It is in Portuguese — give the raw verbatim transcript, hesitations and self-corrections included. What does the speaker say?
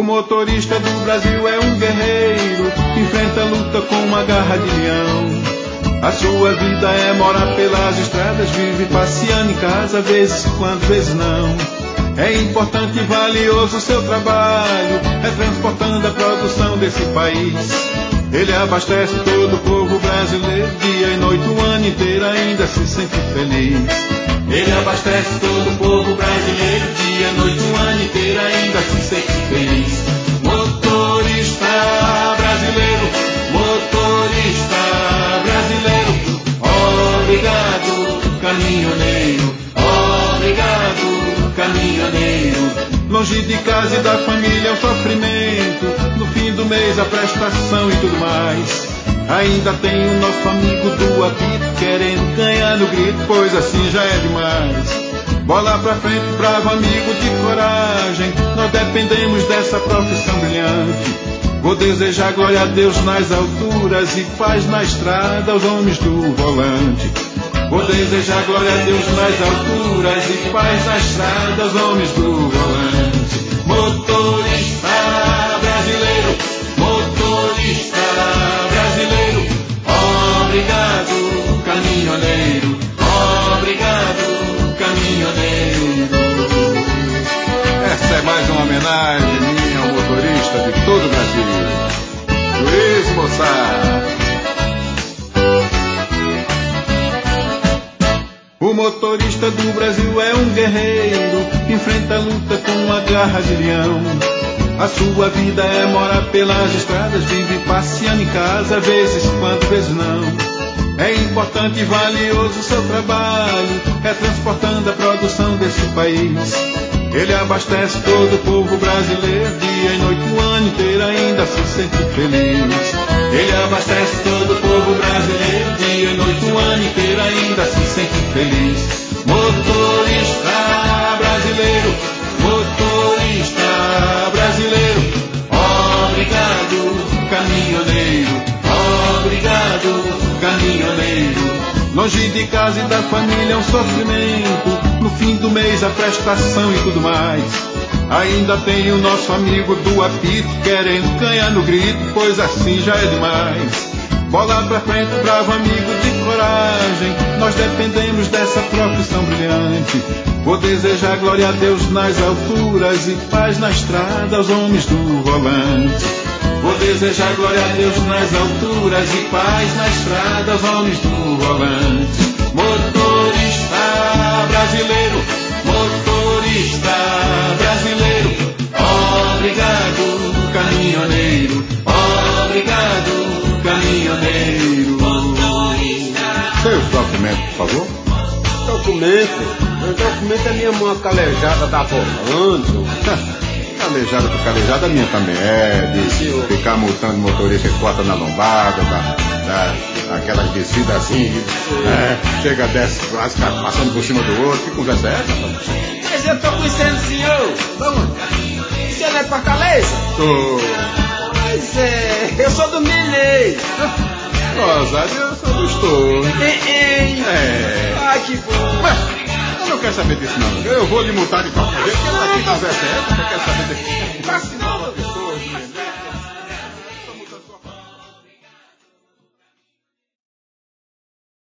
motorista do Brasil é um guerreiro, enfrenta a luta com uma garra de leão. A sua vida é morar pelas estradas, vive passeando em casa, vezes quando, vezes não. É importante e valioso o seu trabalho, é transportando a produção desse país. Ele abastece todo o povo brasileiro, dia e noite, o ano inteiro, ainda se sente feliz. Ele abastece todo o povo brasileiro, dia e noite, o ano inteiro, ainda se sente feliz. Motorista brasileiro, motorista brasileiro, obrigado, caminhoneiro, obrigado, caminhoneiro. Longe de casa e da família é um sofrimento, no fim do mês a prestação e tudo mais. Ainda tem o nosso amigo do apito, querendo ganhar no grito, pois assim já é demais. Bola pra frente, bravo amigo de coragem, nós dependemos dessa profissão brilhante. Vou desejar glória a Deus nas alturas e paz na estrada aos homens do volante. Vou desejar glória a Deus nas alturas e paz na estrada aos homens do volante. Motorista brasileiro, motorista brasileiro, obrigado, caminhoneiro, obrigado, caminhoneiro. Essa é mais uma homenagem minha ao motorista de todo o Brasil, Luiz Moçar. O motorista do Brasil é um guerreiro, enfrenta a luta com uma garra de leão. A sua vida é morar pelas estradas, vive passeando em casa, vezes quando, vezes não. É importante e valioso o seu trabalho, é transportando a produção desse país. Ele abastece todo o povo brasileiro, dia e noite, o ano inteiro, ainda se sente feliz. Ele abastece todo o povo brasileiro, dia e noite, o ano inteiro, ainda se sente feliz. Motorista brasileiro, motorista brasileiro, obrigado, caminhoneiro, obrigado, caminhoneiro. Longe de casa e da família é um sofrimento, no fim do mês a prestação e tudo mais. Ainda tem o nosso amigo do apito, querendo ganhar no grito, pois assim já é demais. Bola pra frente, bravo amigo de coragem, nós dependemos dessa profissão brilhante. Vou desejar glória a Deus nas alturas e paz na estrada aos homens do volante. Vou desejar glória a Deus nas alturas e paz na estrada aos homens do volante. Motorista brasileiro, motorista brasileiro, obrigado, caminhoneiro, obrigado, caminhoneiro. Seus documentos, por favor. Documento? Meu documento é minha mão calejada da volante. Calejada por calejada, a minha também é, de ficar multando motorista que corta na lombada, da, da, aquelas descidas assim, é, chega, desce, quase passando por cima do outro. Que conversa é essa? Mas eu tô conhecendo o senhor. Vamos. O senhor não é Fortaleza? Tô. Pois é, eu sou do Milês. Rosário, eu sou do Estou. É. Ah, que bom. Mas eu não quero saber disso não. Eu vou lhe multar de qualquer jeito. Que conversa é essa? Eu não quero saber disso. Tá, senão, eu estou.